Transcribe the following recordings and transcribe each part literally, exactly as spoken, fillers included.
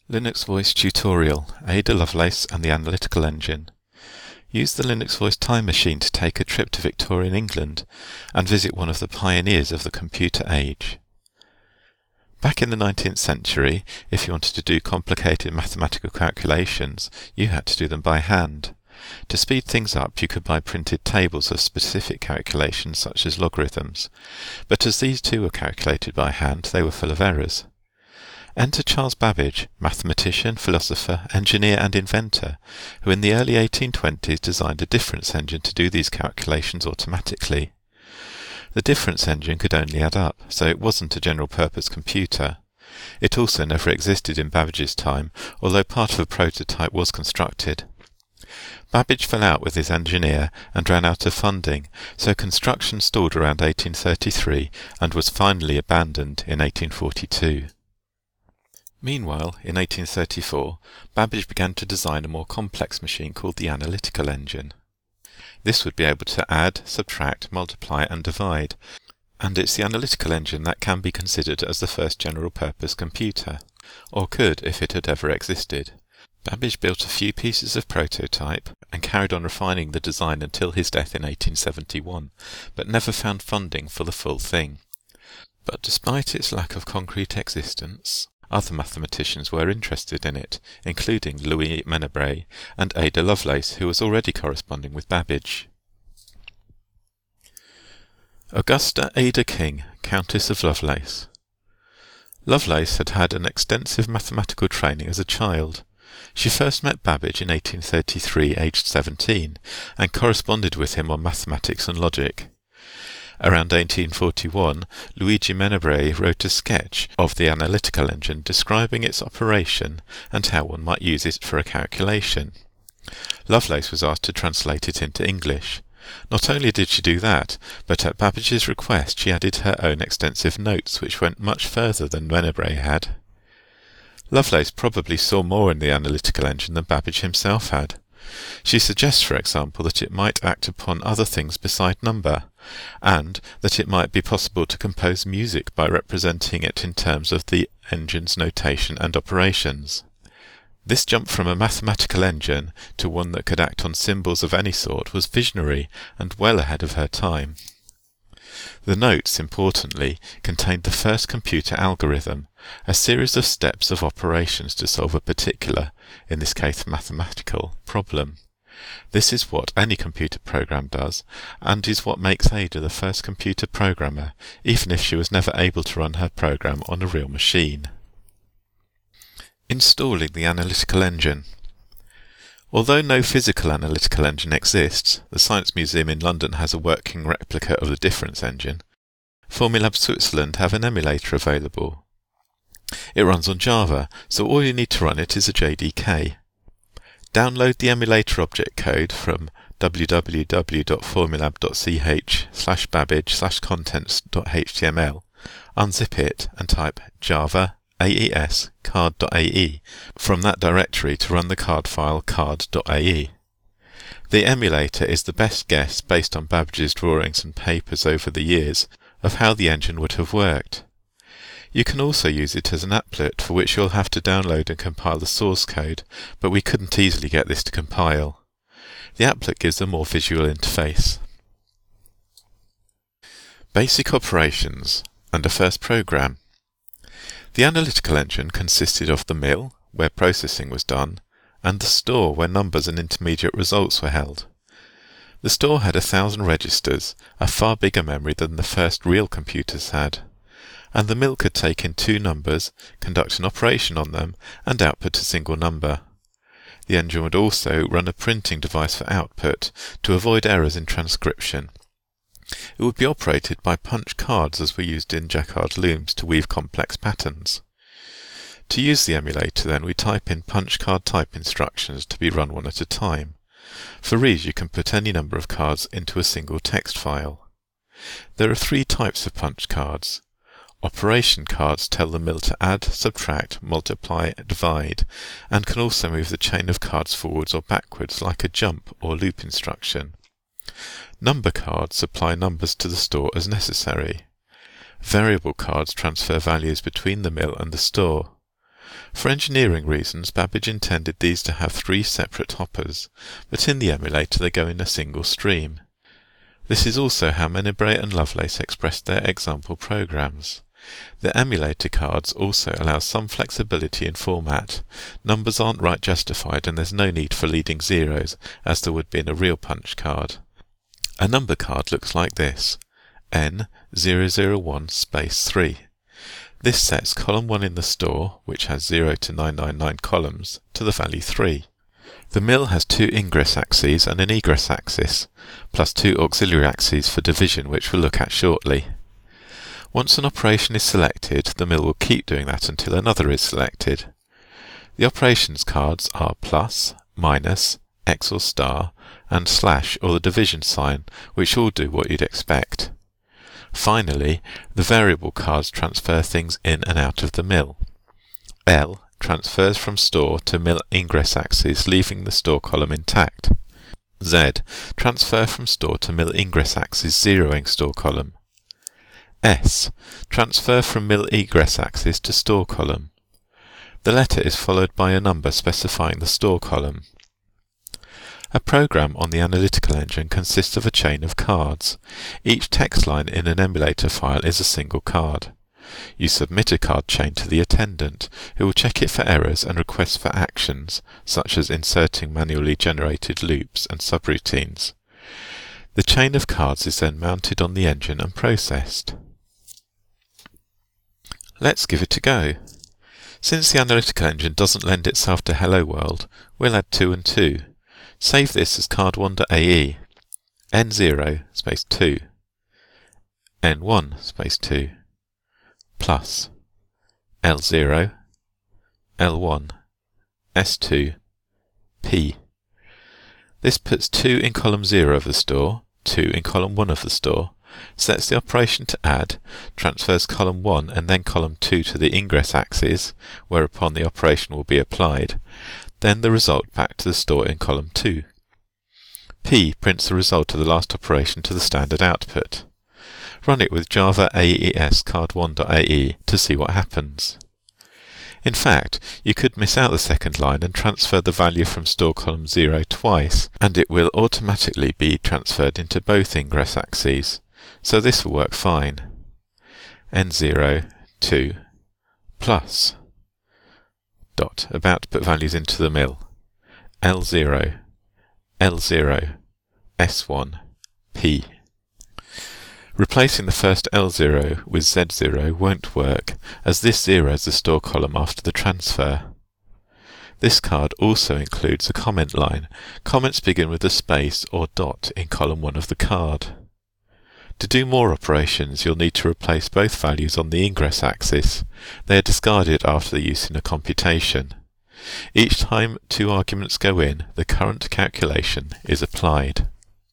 Linux Voice Tutorial, Ada Lovelace and the Analytical Engine. Use the Linux Voice Time Machine to take a trip to Victorian England and visit one of the pioneers of the computer age. Back in the nineteenth century, if you wanted to do complicated mathematical calculations, you had to do them by hand. To speed things up, you could buy printed tables of specific calculations such as logarithms, but as these too were calculated by hand, they were full of errors. Enter Charles Babbage, mathematician, philosopher, engineer and inventor, who in the early eighteen twenties designed a difference engine to do these calculations automatically. The difference engine could only add up, so it wasn't a general-purpose computer. It also never existed in Babbage's time, although part of a prototype was constructed. Babbage fell out with his engineer and ran out of funding, so construction stalled around eighteen thirty-three and was finally abandoned in eighteen forty-two. Meanwhile, in eighteen thirty-four, Babbage began to design a more complex machine called the Analytical Engine. This would be able to add, subtract, multiply and divide, and it's the Analytical Engine that can be considered as the first general-purpose computer, or could if it had ever existed. Babbage built a few pieces of prototype and carried on refining the design until his death in eighteen seventy-one, but never found funding for the full thing. But despite its lack of concrete existence, other mathematicians were interested in it, including Louis Menabrea and Ada Lovelace, who was already corresponding with Babbage. Augusta Ada King, Countess of Lovelace. Lovelace had had an extensive mathematical training as a child. She first met Babbage in eighteen thirty-three, aged seventeen, and corresponded with him on mathematics and logic. Around eighteen forty-one, Luigi Menabrea wrote a sketch of the Analytical Engine describing its operation and how one might use it for a calculation. Lovelace was asked to translate it into English. Not only did she do that, but at Babbage's request she added her own extensive notes which went much further than Menabrea had. Lovelace probably saw more in the Analytical Engine than Babbage himself had. She suggests, for example, that it might act upon other things beside number, and that it might be possible to compose music by representing it in terms of the engine's notation and operations. This jump from a mathematical engine to one that could act on symbols of any sort was visionary and well ahead of her time. The notes, importantly, contained the first computer algorithm, a series of steps of operations to solve a particular, in this case mathematical, problem. This is what any computer program does, and is what makes Ada the first computer programmer, even if she was never able to run her program on a real machine. Installing the Analytical Engine. Although no physical analytical engine exists, the Science Museum in London has a working replica of the difference engine. Formulab Switzerland have an emulator available. It runs on Java, so all you need to run it is a J D K. Download the emulator object code from w w w dot formulab dot c h slash babbage slash contents dot h t m l, unzip it and type java aes card dot a e from that directory to run the card file card dot a e. The emulator is the best guess, based on Babbage's drawings and papers over the years, of how the engine would have worked. You can also use it as an applet, for which you'll have to download and compile the source code, but we couldn't easily get this to compile. The applet gives a more visual interface. Basic operations and a first program. The Analytical Engine consisted of the mill, where processing was done, and the store, where numbers and intermediate results were held. The store had a thousand registers, a far bigger memory than the first real computers had, and the mill could take in two numbers, conduct an operation on them, and output a single number. The engine would also run a printing device for output, to avoid errors in transcription. It would be operated by punch cards as were used in Jacquard looms to weave complex patterns. To use the emulator then we type in punch card type instructions to be run one at a time. For these you can put any number of cards into a single text file. There are three types of punch cards. Operation cards tell the mill to add, subtract, multiply, divide, and can also move the chain of cards forwards or backwards like a jump or loop instruction. Number cards supply numbers to the store as necessary. Variable cards transfer values between the mill and the store. For engineering reasons, Babbage intended these to have three separate hoppers, but in the emulator they go in a single stream. This is also how Menabrea and Lovelace expressed their example programs. The emulator cards also allow some flexibility in format. Numbers aren't right justified and there's no need for leading zeros, as there would be in a real punch card. A number card looks like this: N zero zero one space three. This sets column one in the store, which has zero to nine nine nine columns, to the value three. The mill has two ingress axes and an egress axis, plus two auxiliary axes for division, which we'll look at shortly. Once an operation is selected, the mill will keep doing that until another is selected. The operations cards are plus, minus, X or star, and slash or the division sign, which all do what you'd expect. Finally, the variable cards transfer things in and out of the mill. L transfers from store to mill ingress axis, leaving the store column intact. Z transfer from store to mill ingress axis, zeroing store column. S transfer from mill egress axis to store column. The letter is followed by a number specifying the store column. A program on the analytical engine consists of a chain of cards. Each text line in an emulator file is a single card. You submit a card chain to the attendant, who will check it for errors and request for actions, such as inserting manually generated loops and subroutines. The chain of cards is then mounted on the engine and processed. Let's give it a go. Since the analytical engine doesn't lend itself to Hello World, we'll add two and two. Save this as card one dot A E, N zero space two, N one space two, plus L zero, L one, S two, P. This puts two in column zero of the store, two in column one of the store, sets the operation to add, transfers column one and then column two to the ingress axis, whereupon the operation will be applied, then the result back to the store in column two. P prints the result of the last operation to the standard output. Run it with Java A E S card one dot A E to see what happens. In fact, you could miss out the second line and transfer the value from store column zero twice, and it will automatically be transferred into both ingress axes, so this will work fine. N zero, two, plus, dot, about to put values into the mill, L zero, L zero, S one, P. Replacing the first L zero with Z zero won't work, as this zeroes the store column after the transfer. This card also includes a comment line. Comments begin with a space or dot in column one of the card. To do more operations, you'll need to replace both values on the ingress axis. They are discarded after the use in a computation. Each time two arguments go in, the current calculation is applied.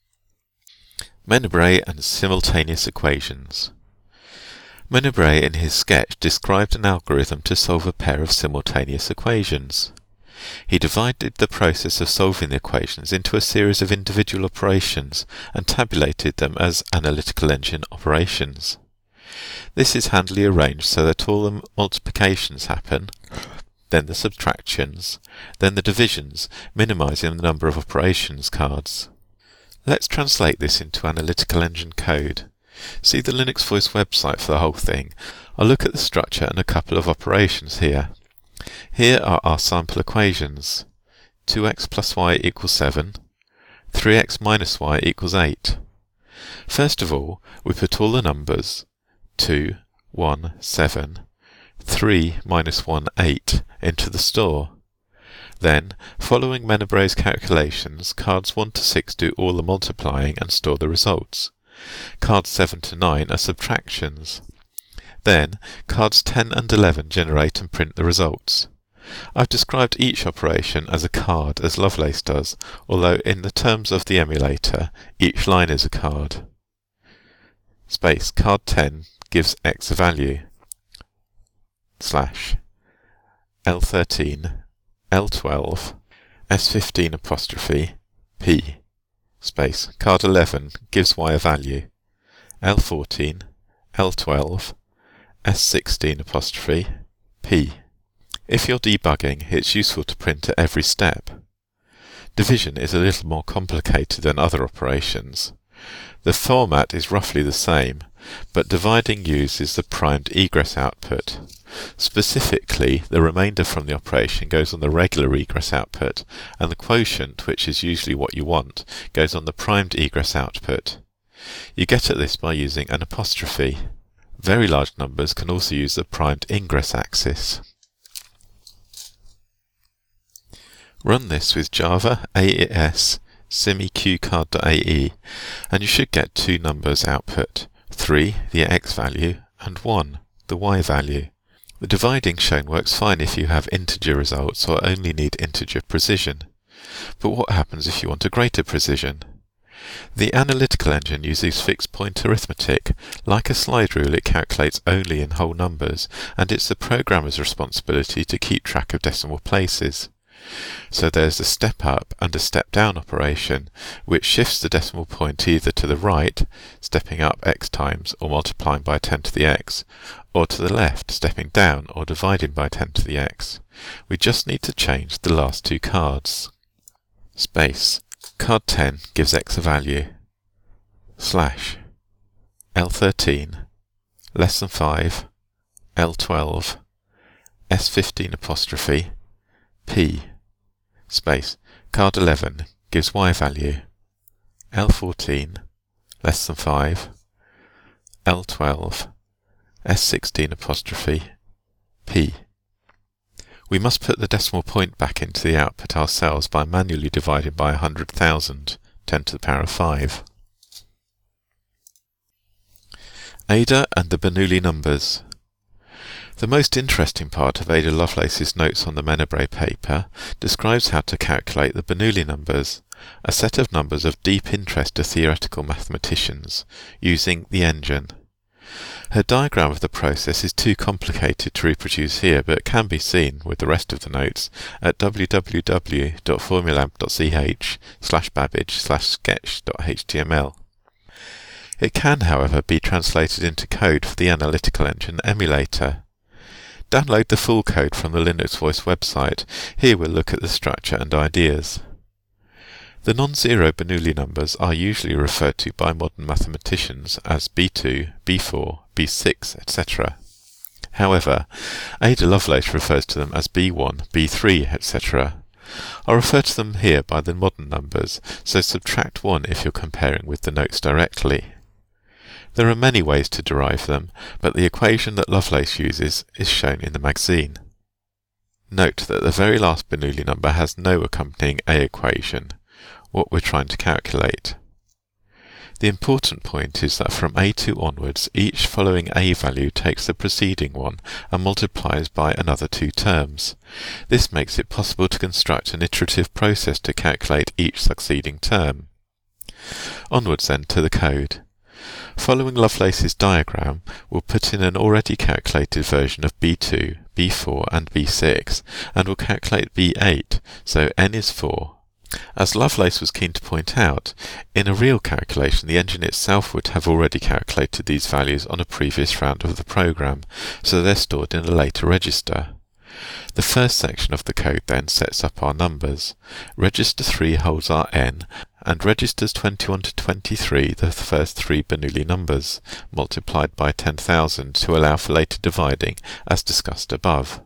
Menabrea and simultaneous equations. Menabrea in his sketch described an algorithm to solve a pair of simultaneous equations. He divided the process of solving the equations into a series of individual operations and tabulated them as analytical engine operations. This is handily arranged so that all the multiplications happen, then the subtractions, then the divisions, minimizing the number of operations cards. Let's translate this into analytical engine code. See the Linux Voice website for the whole thing. I'll look at the structure and a couple of operations here. Here are our sample equations. two x plus y equals seven, three x minus y equals eight. First of all, we put all the numbers two, one, seven, three minus one, eight into the store. Then, following Menabrea's calculations, cards one to six do all the multiplying and store the results. Cards seven to nine are subtractions. Then, cards ten and eleven generate and print the results. I've described each operation as a card, as Lovelace does, although in the terms of the emulator, each line is a card. Space card ten gives X a value. Slash L thirteen, L twelve, S fifteen apostrophe, P. Space card eleven gives Y a value. L fourteen, L twelve, S sixteen apostrophe, P. If you're debugging, it's useful to print at every step. Division is a little more complicated than other operations. The format is roughly the same, but dividing uses the primed egress output. Specifically, the remainder from the operation goes on the regular egress output, and the quotient, which is usually what you want, goes on the primed egress output. You get at this by using an apostrophe. Very large numbers can also use the primed ingress axis. Run this with Java A E S simiqcard.ae and you should get two numbers output, three, the x value, and one, the y value. The dividing shown works fine if you have integer results or only need integer precision. But what happens if you want a greater precision? The analytical engine uses fixed point arithmetic. Like a slide rule, it calculates only in whole numbers, and it's the programmer's responsibility to keep track of decimal places. So there's a step up and a step down operation, which shifts the decimal point either to the right, stepping up x times or multiplying by ten to the x, or to the left, stepping down or dividing by ten to the x. We just need to change the last two cards. Space. Card ten gives x a value. Slash. L thirteen. Less than five. L twelve. S fifteen apostrophe. P. Space. Card eleven gives y value. L fourteen. Less than five. L twelve. S sixteen apostrophe. P. We must put the decimal point back into the output ourselves by manually dividing by one hundred thousand, ten to the power of five. Ada and the Bernoulli numbers. The most interesting part of Ada Lovelace's notes on the Menabrea paper describes how to calculate the Bernoulli numbers, a set of numbers of deep interest to theoretical mathematicians, using the engine. Her diagram of the process is too complicated to reproduce here, but can be seen, with the rest of the notes, at w w w dot formulab dot c h slash babbage slash sketch dot h t m l. It can, however, be translated into code for the Analytical Engine emulator. Download the full code from the Linux Voice website. Here we'll look at the structure and ideas. The non-zero Bernoulli numbers are usually referred to by modern mathematicians as B two, B four, B six, et cetera. However, Ada Lovelace refers to them as B one, B three, et cetera. I'll refer to them here by the modern numbers, so subtract one if you're comparing with the notes directly. There are many ways to derive them, but the equation that Lovelace uses is shown in the magazine. Note that the very last Bernoulli number has no accompanying A equation, what we're trying to calculate. The important point is that from A two onwards, each following A value takes the preceding one and multiplies by another two terms. This makes it possible to construct an iterative process to calculate each succeeding term. Onwards then to the code. Following Lovelace's diagram, we'll put in an already calculated version of B two, B four and B six, and we'll calculate B eight, so n is four. As Lovelace was keen to point out, in a real calculation the engine itself would have already calculated these values on a previous round of the program, so they're stored in a later register. The first section of the code then sets up our numbers. Register three holds our n, and registers twenty-one to twenty-three the first three Bernoulli numbers, multiplied by ten thousand to allow for later dividing, as discussed above.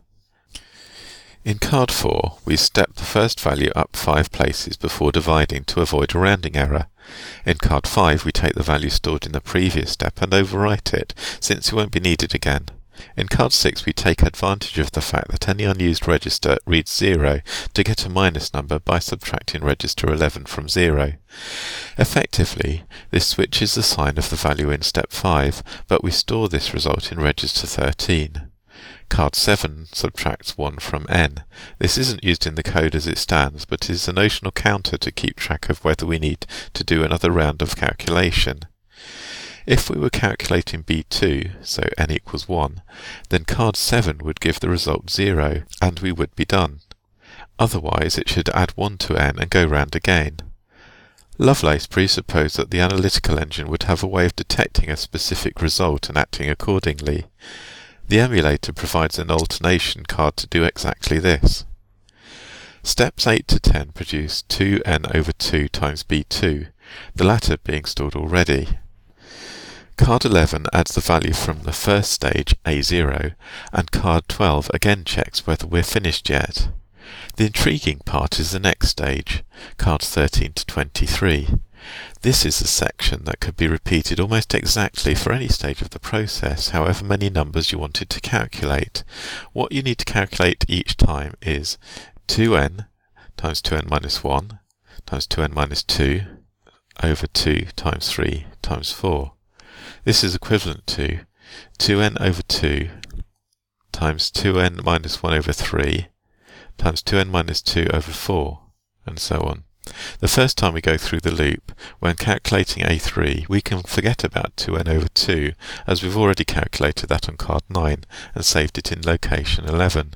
In card four, we step the first value up five places before dividing to avoid a rounding error. In card five, we take the value stored in the previous step and overwrite it, since it won't be needed again. In card six, we take advantage of the fact that any unused register reads zero to get a minus number by subtracting register eleven from zero. Effectively, this switches the sign of the value in step five, but we store this result in register thirteen. Card seven subtracts one from n. This isn't used in the code as it stands, but is a notional counter to keep track of whether we need to do another round of calculation. If we were calculating B two, so n equals one, then card seven would give the result zero, and we would be done. Otherwise it should add one to n and go round again. Lovelace presupposed that the analytical engine would have a way of detecting a specific result and acting accordingly. The emulator provides an alternation card to do exactly this. Steps eight to ten produce two n over two times b two, the latter being stored already. Card eleven adds the value from the first stage, A zero, and card twelve again checks whether we're finished yet. The intriguing part is the next stage, cards thirteen to twenty-three. This is a section that could be repeated almost exactly for any stage of the process, however many numbers you wanted to calculate. What you need to calculate each time is two n times two n minus one times two n minus two over two times three times four. This is equivalent to two n over two times two n minus one over three times two n minus two over four, and so on. The first time we go through the loop, when calculating A three, we can forget about two n over two, as we've already calculated that on card nine and saved it in location eleven.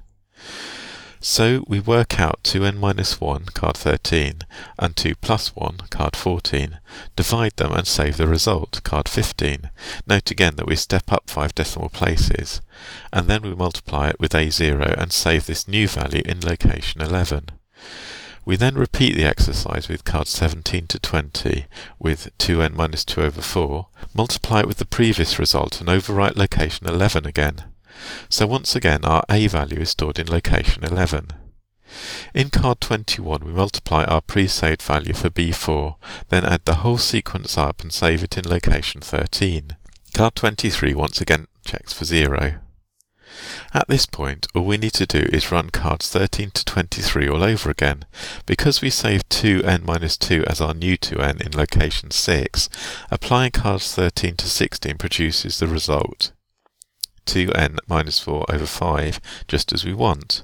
So we work out two n minus one, card thirteen, and two plus one, card fourteen, divide them and save the result, card fifteen. Note again that we step up five decimal places, and then we multiply it with A zero and save this new value in location eleven. We then repeat the exercise with cards seventeen to twenty with two n minus two over four, multiply it with the previous result and overwrite location eleven again. So once again our A value is stored in location eleven. In card twenty-one we multiply our pre-saved value for B four, then add the whole sequence up and save it in location thirteen. Card twenty-three once again checks for zero. At this point, all we need to do is run cards thirteen to twenty-three all over again. Because we saved two n minus two as our new two n in location six, applying cards thirteen to sixteen produces the result two n minus four over five, just as we want.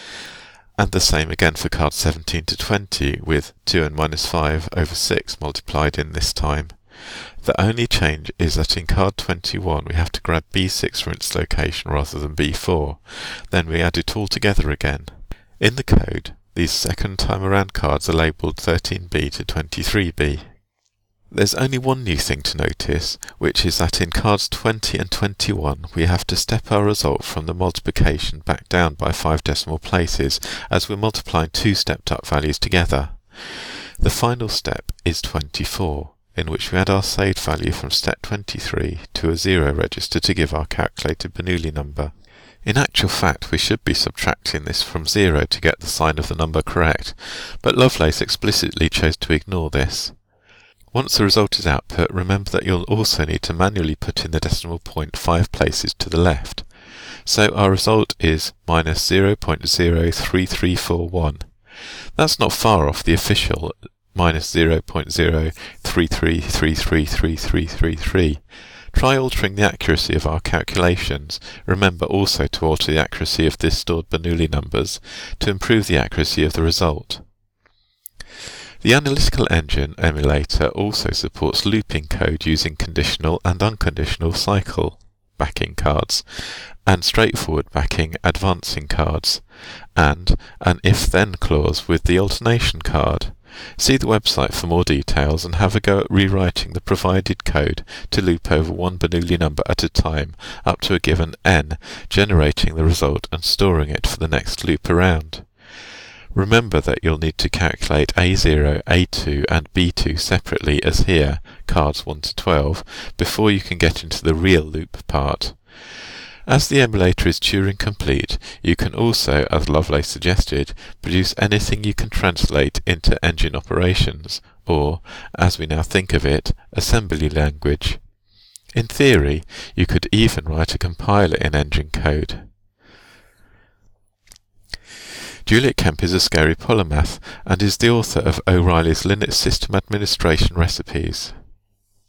And the same again for cards seventeen to twenty, with two n minus five over six multiplied in this time. The only change is that in card twenty-one we have to grab B six from its location rather than B four. Then we add it all together again. In the code, these second time around cards are labelled thirteen B to twenty-three B. There's only one new thing to notice, which is that in cards twenty and twenty-one we have to step our result from the multiplication back down by five decimal places, as we're multiplying two stepped up values together. The final step is twenty-four, in which we add our saved value from step twenty-three to a zero register to give our calculated Bernoulli number. In actual fact, we should be subtracting this from zero to get the sign of the number correct, but Lovelace explicitly chose to ignore this. Once the result is output, remember that you'll also need to manually put in the decimal point five places to the left. So our result is minus zero point zero three three four one. That's not far off the official minus zero point zero three three three three three three three three. Try altering the accuracy of our calculations. Remember also to alter the accuracy of the stored Bernoulli numbers to improve the accuracy of the result. The Analytical Engine emulator also supports looping code using conditional and unconditional cycle backing cards, and straightforward backing advancing cards, and an if-then clause with the alternation card. See the website for more details and have a go at rewriting the provided code to loop over one Bernoulli number at a time up to a given n, generating the result and storing it for the next loop around. Remember that you'll need to calculate A zero, A two and B two separately as here, cards one to twelve, before you can get into the real loop part. As the emulator is Turing complete, you can also, as Lovelace suggested, produce anything you can translate into engine operations, or, as we now think of it, assembly language. In theory, you could even write a compiler in engine code. Juliet Kemp is a scary polymath and is the author of O'Reilly's Linux System Administration Recipes.